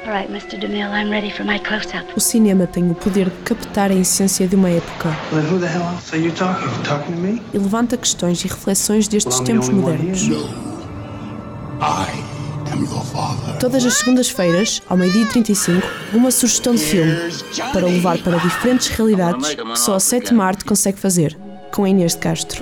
O cinema tem o poder de captar a essência de uma época e levanta questões e reflexões destes tempos modernos. Todas as segundas-feiras, ao 12h35, uma sugestão de filme para o levar para diferentes realidades que só a Sétima Arte consegue fazer, com a Inês de Castro.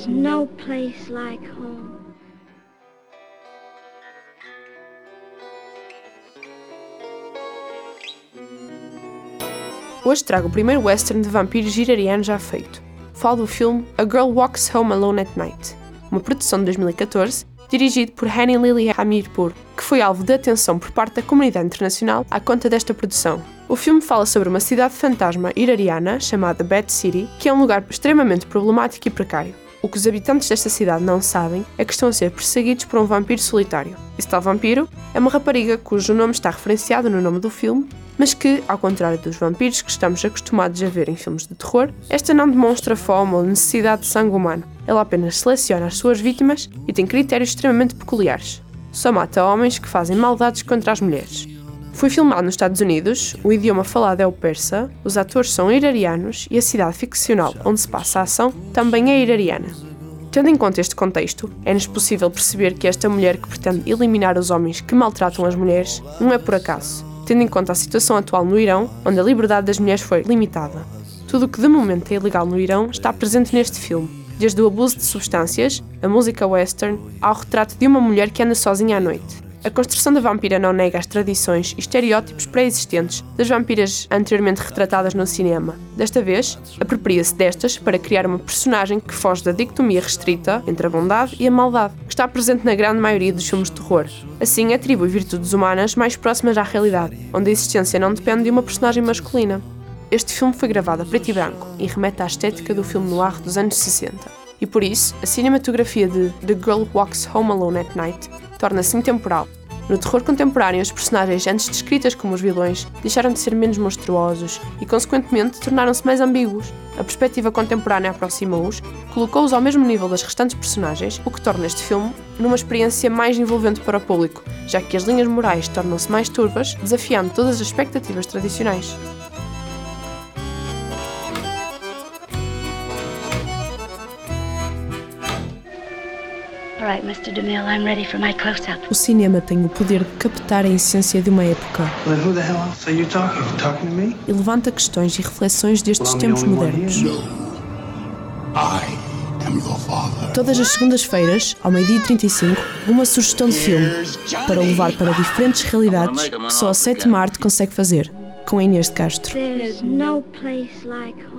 Hoje trago o primeiro western de vampiros iraniano já feito. Falo do filme A Girl Walks Home Alone at Night, uma produção de 2014, dirigido por Hani Lili Hamirpur, que foi alvo de atenção por parte da comunidade internacional à conta desta produção. O filme fala sobre uma cidade fantasma iraniana chamada Bad City, que é um lugar extremamente problemático e precário. O que os habitantes desta cidade não sabem é que estão a ser perseguidos por um vampiro solitário. Esse tal vampiro é uma rapariga cujo nome está referenciado no nome do filme, mas que, ao contrário dos vampiros que estamos acostumados a ver em filmes de terror, esta não demonstra fome ou necessidade de sangue humano. Ela apenas seleciona as suas vítimas e tem critérios extremamente peculiares. Só mata homens que fazem maldades contra as mulheres. Foi filmado nos Estados Unidos, o idioma falado é o persa, os atores são iranianos e a cidade ficcional onde se passa a ação também é iraniana. Tendo em conta este contexto, é-nos possível perceber que esta mulher que pretende eliminar os homens que maltratam as mulheres não é por acaso, tendo em conta a situação atual no Irão, onde a liberdade das mulheres foi limitada. Tudo o que de momento é ilegal no Irão está presente neste filme, desde o abuso de substâncias, a música western, ao retrato de uma mulher que anda sozinha à noite. A construção da vampira não nega as tradições e estereótipos pré-existentes das vampiras anteriormente retratadas no cinema. Desta vez, apropria-se destas para criar uma personagem que foge da dicotomia restrita entre a bondade e a maldade, que está presente na grande maioria dos filmes de terror. Assim, atribui virtudes humanas mais próximas à realidade, onde a existência não depende de uma personagem masculina. Este filme foi gravado a preto e branco e remete à estética do filme noir dos anos 60. E por isso, a cinematografia de The Girl Walks Home Alone at Night torna-se intemporal. No terror contemporâneo, os personagens antes descritas como os vilões deixaram de ser menos monstruosos e, consequentemente, tornaram-se mais ambíguos. A perspectiva contemporânea aproximou-os, colocou-os ao mesmo nível das restantes personagens, o que torna este filme numa experiência mais envolvente para o público, já que as linhas morais tornam-se mais turvas, desafiando todas as expectativas tradicionais. O cinema tem o poder de captar a essência de uma época e levanta questões e reflexões destes tempos modernos. Todas as segundas-feiras, ao 12h35, uma sugestão de filme para o levar para diferentes realidades que só a Sétima Arte consegue fazer, com a Inês de Castro.